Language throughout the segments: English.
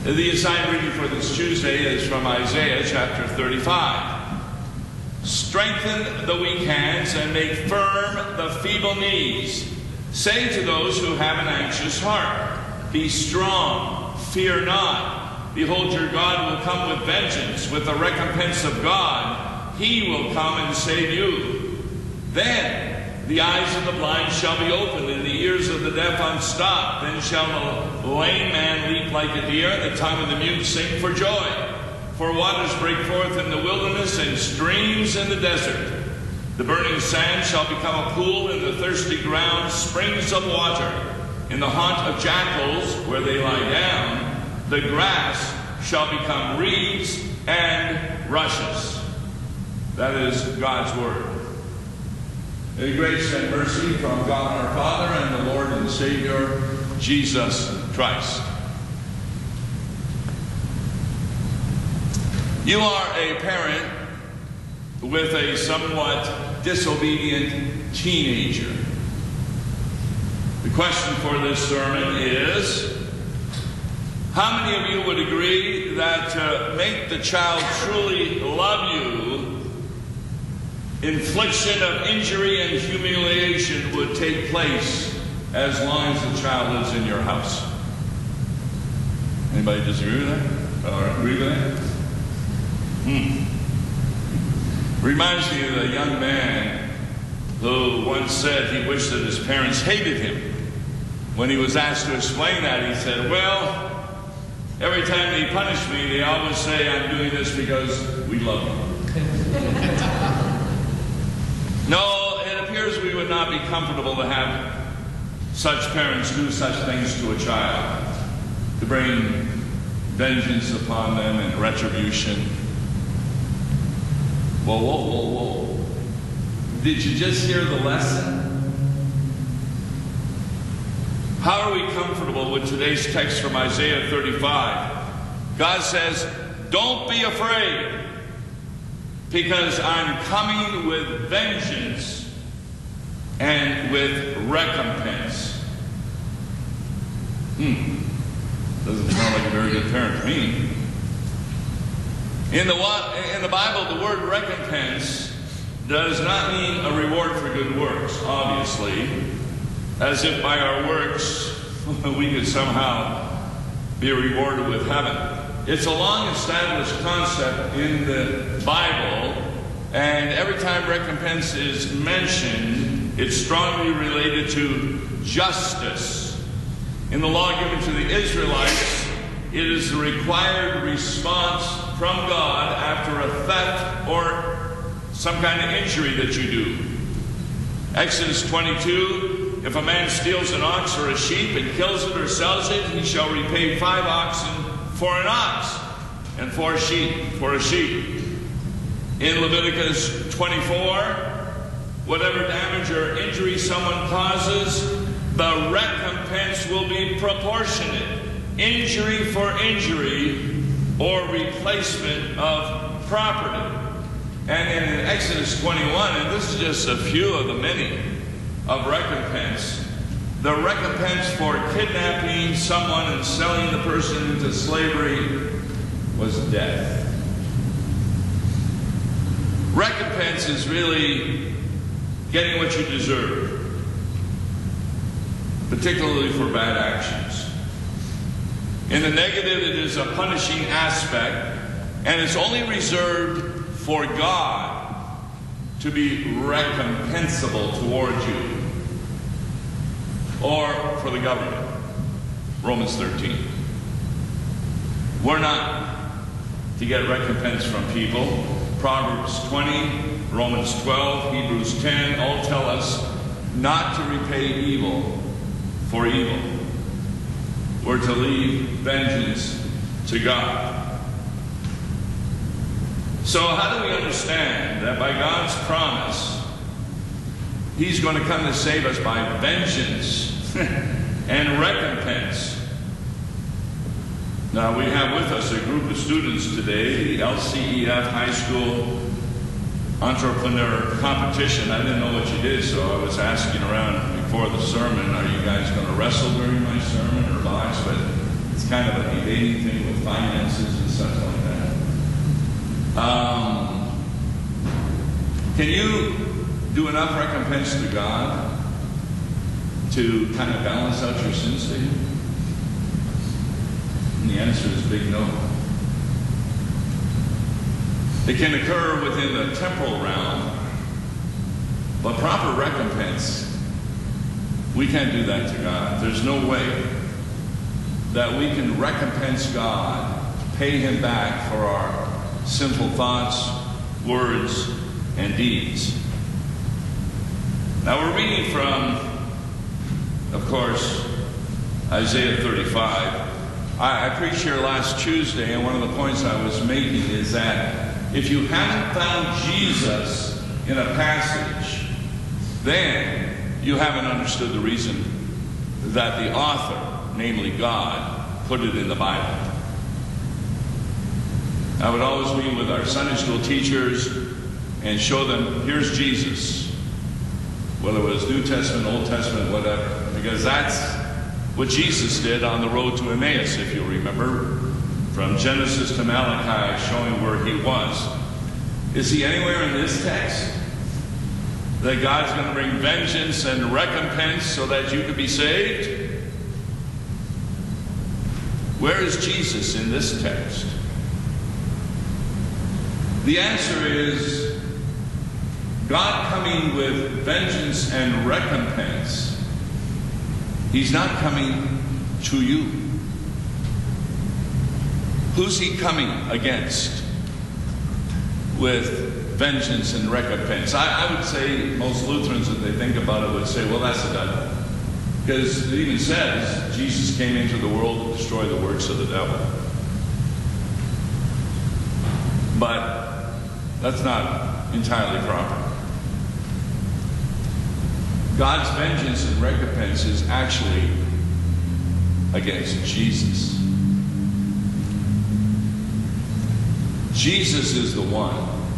The assigned reading for this Tuesday is from Isaiah chapter 35. Strengthen the weak hands and make firm the feeble knees. Say to those who have an anxious heart, be strong, fear not. Behold, your God will come with vengeance, with the recompense of God. He will come and save you. Then the eyes of the blind shall be opened, and the ears of the deaf unstopped. Then shall the lame man leap like a deer, and the tongue of the mute sing for joy. For waters break forth in the wilderness, and streams in the desert. The burning sand shall become a pool, and the thirsty ground springs of water. In the haunt of jackals, where they lie down, the grass shall become reeds and rushes. That is God's word. A grace and mercy from God our Father and the Lord and Savior, Jesus Christ. You are a parent with a somewhat disobedient teenager. The question for this sermon is, how many of you would agree that to make the child truly love you, infliction of injury and humiliation would take place as long as the child lives in your house? Anybody disagree with that? Or agree with that? Reminds me of a young man who once said he wished that his parents hated him. When he was asked to explain that, he said, well, every time they punish me, they always say I'm doing this because we love you. No, it appears we would not be comfortable to have such parents do such things to a child, to bring vengeance upon them and retribution. Whoa, whoa, whoa, whoa. Did you just hear the lesson? How are we comfortable with today's text from Isaiah 35? God says, don't be afraid, because I'm coming with vengeance and with recompense. Doesn't sound like a very good parent to me. In the Bible, the word recompense does not mean a reward for good works, obviously, as if by our works we could somehow be rewarded with heaven. It's a long-established concept in the Bible, and every time recompense is mentioned, it's strongly related to justice. In the law given to the Israelites, it is the required response from God after a theft or some kind of injury that you do. Exodus 22, if a man steals an ox or a sheep and kills it or sells it, he shall repay 5 oxen for an ox, and 4 sheep for a sheep. In Leviticus 24, whatever damage or injury someone causes, the recompense will be proportionate. Injury for injury or replacement of property. And in Exodus 21, and this is just a few of the many of recompense, the recompense for kidnapping someone and selling the person into slavery was death. Recompense is really getting what you deserve, particularly for bad actions. In the negative, it is a punishing aspect, and it's only reserved for God to be recompensable towards you, or for the government. Romans 13. We're not to get recompense from people. Proverbs 20, Romans 12, Hebrews 10 all tell us not to repay evil for evil. We're to leave vengeance to God. So how do we understand that by God's promise, He's going to come to save us by vengeance and recompense? Now, we have with us a group of students today, the LCEF High School Entrepreneur Competition. I didn't know what you did, so I was asking around before the sermon, are you guys going to wrestle during my sermon or box? But It's kind of a debating thing with finances and stuff like that. Can you do enough recompense to God to kind of balance out your sin statement? And the answer is big no. It can occur within the temporal realm, but proper recompense, we can't do that to God. There's no way that we can recompense God, pay Him back for our sinful thoughts, words, and deeds. Now we're reading from, of course, Isaiah 35. I preached here last Tuesday, and one of the points I was making is that if you haven't found Jesus in a passage, then you haven't understood the reason that the author, namely God, put it in the Bible. I would always meet with our Sunday school teachers and show them, here's Jesus. Whether it was New Testament, Old Testament, whatever. Because that's what Jesus did on the road to Emmaus, if you remember. From Genesis to Malachi, showing where He was. Is He anywhere in this text that God's going to bring vengeance and recompense so that you could be saved? Where is Jesus in this text? The answer is God coming with vengeance and recompense. He's not coming to you. Who's He coming against with vengeance and recompense? I would say most Lutherans, if they think about it, would say, well, that's the devil. Because it even says Jesus came into the world to destroy the works of the devil. But that's not entirely proper. God's vengeance and recompense is actually against Jesus. Jesus is the one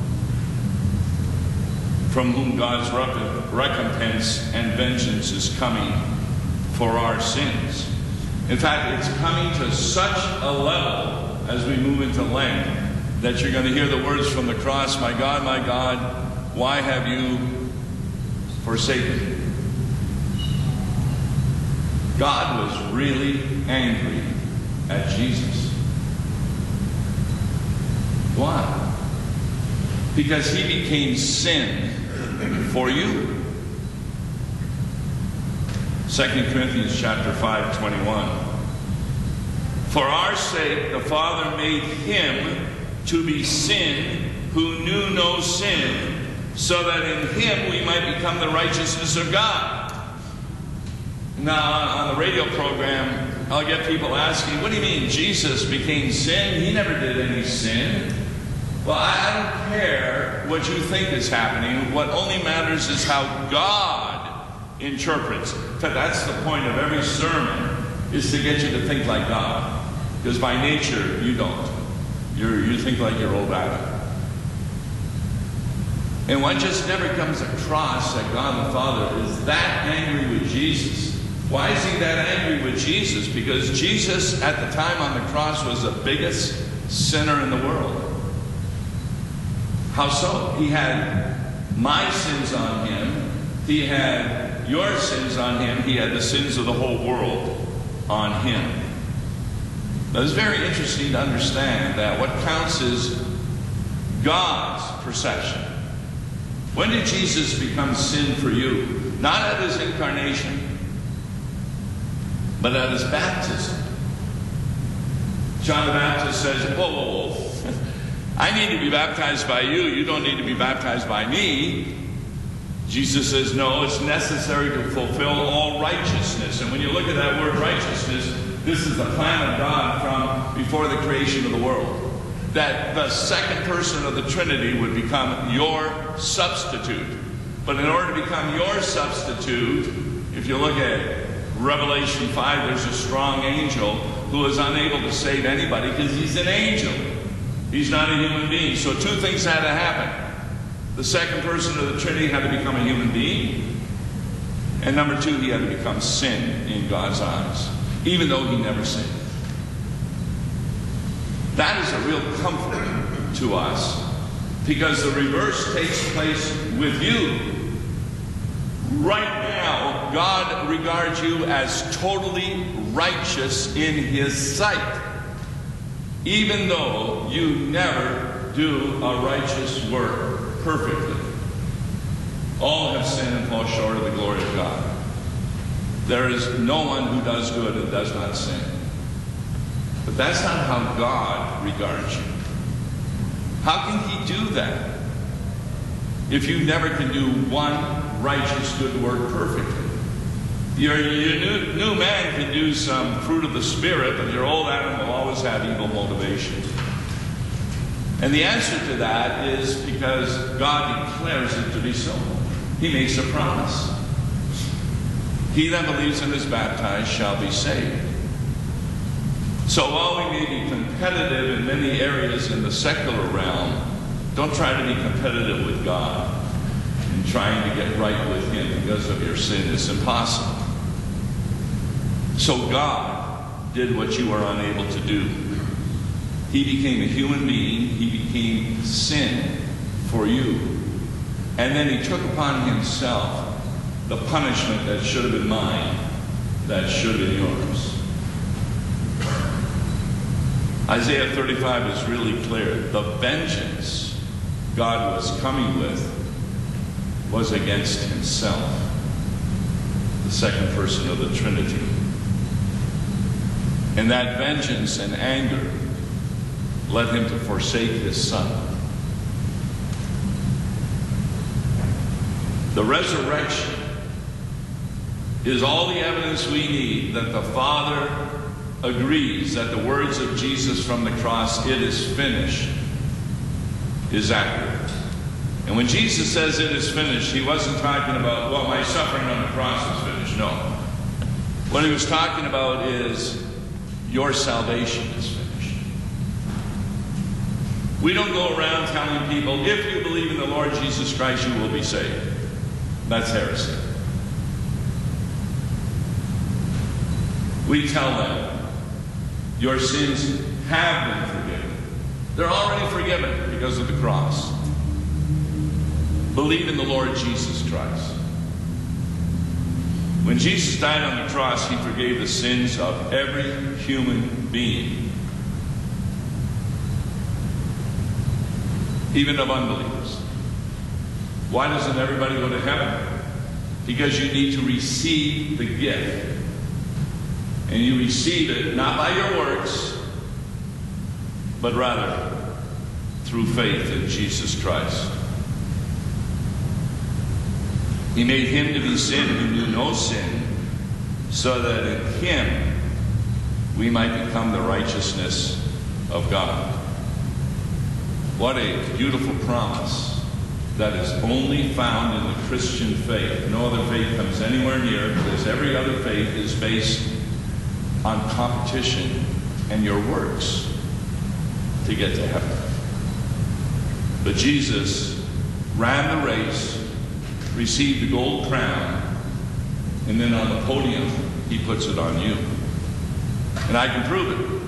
from whom God's recompense and vengeance is coming for our sins. In fact, it's coming to such a level as we move into Lent that you're going to hear the words from the cross, my God, why have you forsaken me? God was really angry at Jesus. Why? Because He became sin for you. 2 Corinthians chapter 5:21. For our sake the Father made Him to be sin who knew no sin, so that in Him we might become the righteousness of God. Now, on the radio program, I'll get people asking, what do you mean Jesus became sin? He never did any sin. Well, I don't care what you think is happening. What only matters is how God interprets. In fact, that's the point of every sermon, is to get you to think like God. Because by nature, you don't. You think like your old Adam. And one just never comes across that God the Father is that angry with Jesus. Why is He that angry with Jesus? Because Jesus, at the time on the cross, was the biggest sinner in the world. How so? He had my sins on Him. He had your sins on Him. He had the sins of the whole world on Him. Now, it's very interesting to understand that what counts is God's perception. When did Jesus become sin for you? Not at His incarnation, but at His baptism. John the Baptist says, whoa. I need to be baptized by you. You don't need to be baptized by me. Jesus says, no, it's necessary to fulfill all righteousness. And when you look at that word righteousness, this is the plan of God from before the creation of the world. That the second person of the Trinity would become your substitute. But in order to become your substitute, if you look at Revelation 5, there's a strong angel who is unable to save anybody because he's an angel. He's not a human being. So two things had to happen. The second person of the Trinity had to become a human being. And number two, he had to become sin in God's eyes, even though he never sinned. That is a real comfort to us, because the reverse takes place with you. Right now, God regards you as totally righteous in His sight, even though you never do a righteous work perfectly. All have sinned and fall short of the glory of God. There is no one who does good and does not sin. But that's not how God regards you. How can He do that if you never can do one righteous good work perfectly? Your new man can do some fruit of the Spirit, but your old Adam will always have evil motivations. And the answer to that is because God declares it to be so. He makes a promise. He that believes and is baptized shall be saved. So while we may be competitive in many areas in the secular realm, don't try to be competitive with God in trying to get right with Him because of your sin. It's impossible. So God did what you are unable to do. He became a human being. He became sin for you. And then He took upon Himself the punishment that should have been mine, that should have been yours. Isaiah 35 is really clear. The vengeance God was coming with was against Himself, the second person of the Trinity. And that vengeance and anger led Him to forsake His Son. The resurrection is all the evidence we need that the Father agrees that the words of Jesus from the cross, "It is finished," is accurate. And when Jesus says it is finished, He wasn't talking about, well, my suffering on the cross is finished. No. What He was talking about is your salvation is finished. We don't go around telling people, if you believe in the Lord Jesus Christ, you will be saved. That's heresy. We tell them, your sins have been forgiven. They're already forgiven because of the cross. Believe in the Lord Jesus Christ. When Jesus died on the cross, He forgave the sins of every human being, even of unbelievers. Why doesn't everybody go to heaven? Because you need to receive the gift. And you receive it not by your works, but rather through faith in Jesus Christ. He made Him to be sin who knew no sin, so that in Him we might become the righteousness of God. What a beautiful promise that is only found in the Christian faith. No other faith comes anywhere near, because every other faith is based on competition and your works to get to heaven. But Jesus ran the race, received the gold crown, and then on the podium, He puts it on you. And I can prove it.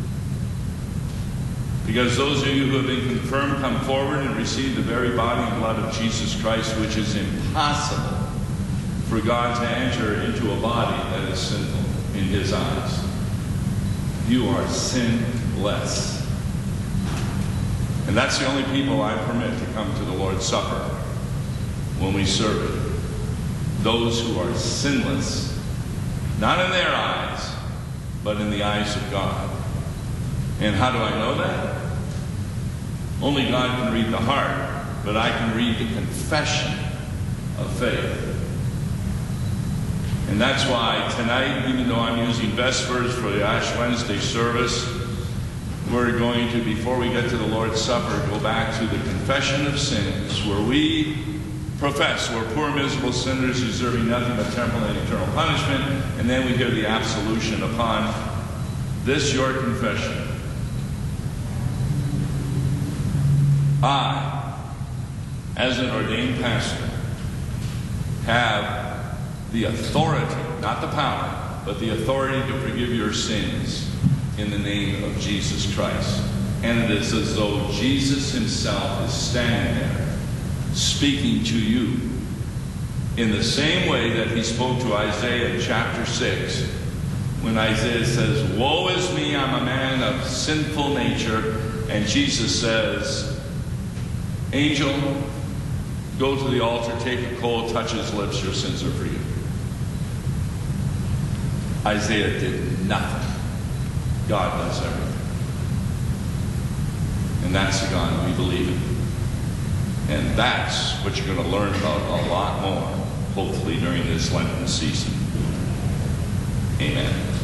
Because those of you who have been confirmed come forward and receive the very body and blood of Jesus Christ, which is impossible for God to enter into a body that is sinful in His eyes. You are sinless. And that's the only people I permit to come to the Lord's Supper when we serve it. Those who are sinless, not in their eyes, but in the eyes of God. And how do I know that? Only God can read the heart, but I can read the confession of faith. And that's why tonight, even though I'm using Vespers for the Ash Wednesday service, we're going to, before we get to the Lord's Supper, go back to the confession of sins, where we profess we're poor, miserable sinners deserving nothing but temporal and eternal punishment, and then we hear the absolution upon this your confession. I, as an ordained pastor, have the authority, not the power, but the authority to forgive your sins in the name of Jesus Christ. And it is as though Jesus himself is standing there, speaking to you in the same way that he spoke to Isaiah in chapter 6, when Isaiah says, "Woe is me, I'm a man of sinful nature." And Jesus says, "Angel, go to the altar, take a coal, touch his lips, your sins are forgiven." Isaiah did nothing. God does everything. And that's the God we believe in. And that's what you're going to learn about a lot more, hopefully, during this Lenten season. Amen.